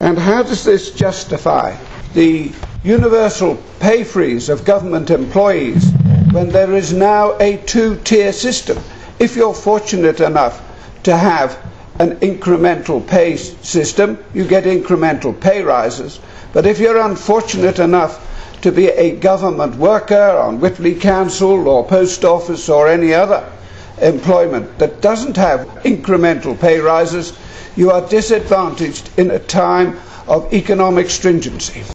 And how does this justify the universal pay freeze of government employees when there is now a two-tier system? If you're fortunate enough to have an incremental pay system, you get incremental pay rises. But if you're unfortunate enough to be a government worker on Whitley Council or Post Office or any other employment that doesn't have incremental pay rises, you are disadvantaged in a time of economic stringency.